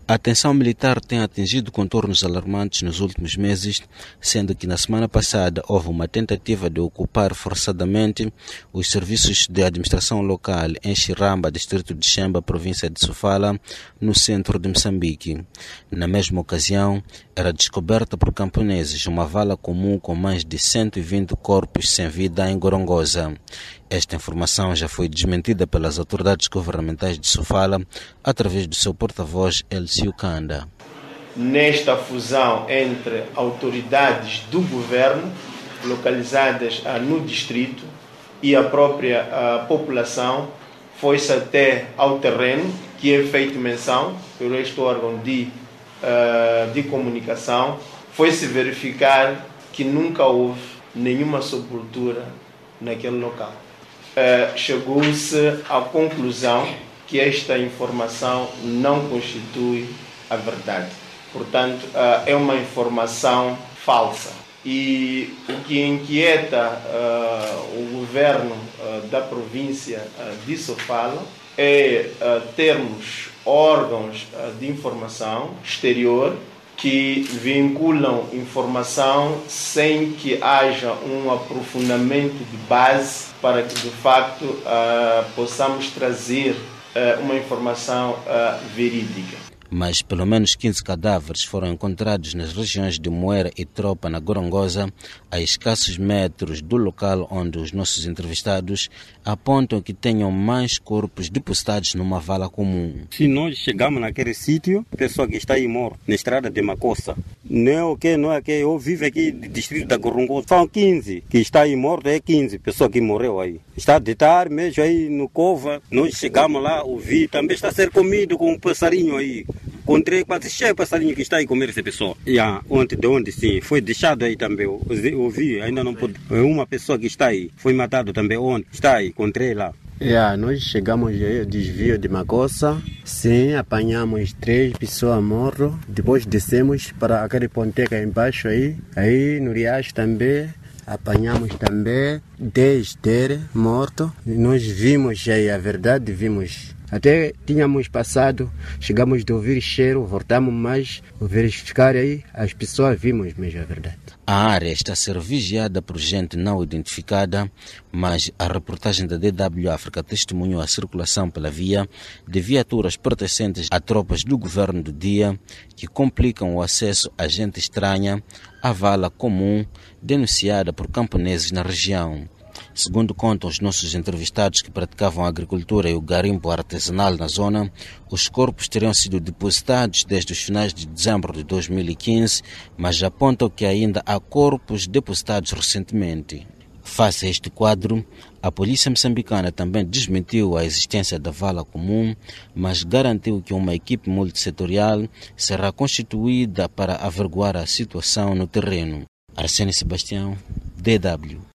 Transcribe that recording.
A tensão militar tem atingido contornos alarmantes nos últimos meses, sendo que na semana passada houve uma tentativa de ocupar forçadamente os serviços de administração local em Xiramba, distrito de Xemba, província de Sofala, no centro de Moçambique. Na mesma ocasião, era descoberta por camponeses uma vala comum com mais de 120 corpos sem vida em Gorongosa. Esta informação já foi desmentida pelas autoridades governamentais de Sofala através do seu porta-voz Elcio Kanda. Nesta fusão entre autoridades do governo localizadas no distrito e a própria população, foi-se até ao terreno, que é feito menção por este órgão de comunicação, foi-se verificar que nunca houve nenhuma sepultura naquele local. Chegou-se à conclusão que esta informação não constitui a verdade. Portanto, é uma informação falsa. E o que inquieta o governo da província de Sofala é termos órgãos de informação exterior que vinculam informação sem que haja um aprofundamento de base para que, de facto, possamos trazer uma informação verídica. Mas pelo menos 15 cadáveres foram encontrados nas regiões de Moera e Tropa, na Gorongosa, a escassos metros do local onde os nossos entrevistados apontam que tenham mais corpos depositados numa vala comum. Se nós chegamos naquele sítio, a pessoa que está aí morta, na estrada de Macossa, não é que eu vivo aqui no distrito da Gorongosa, são 15 que está aí morto, é 15 pessoas que morreu aí. Está de tarde mesmo aí no cova, nós chegamos lá, ouvi, também está a ser comido com um passarinho aí. Encontrei quase cheio de passarinho que está aí comer essa pessoa. Ontem, de onde sim, foi deixado aí também. Ouvi, ainda não pode. Uma pessoa que está aí, foi matado também ontem. Está aí, encontrei lá. Nós chegamos ao desvio de Macossa, sim, apanhamos 3 pessoas mortas, depois descemos para aquele ponteiro aí embaixo aí no riacho também. Apanhamos também 10 deles mortos. Nós vimos aí, a verdade, vimos. Até tínhamos passado, chegamos a ouvir cheiro, voltamos mais a verificar aí, as pessoas vimos mesmo, a verdade. A área está a ser vigiada por gente não identificada, mas a reportagem da DW África testemunhou a circulação pela via de viaturas pertencentes a tropas do governo do dia que complicam o acesso a gente estranha à vala comum denunciada por camponeses na região. Segundo contam os nossos entrevistados que praticavam a agricultura e o garimpo artesanal na zona, os corpos teriam sido depositados desde os finais de dezembro de 2015, mas apontam que ainda há corpos depositados recentemente. Face a este quadro, a polícia moçambicana também desmentiu a existência da vala comum, mas garantiu que uma equipe multissetorial será constituída para averiguar a situação no terreno. Arsênio Sebastião, DW.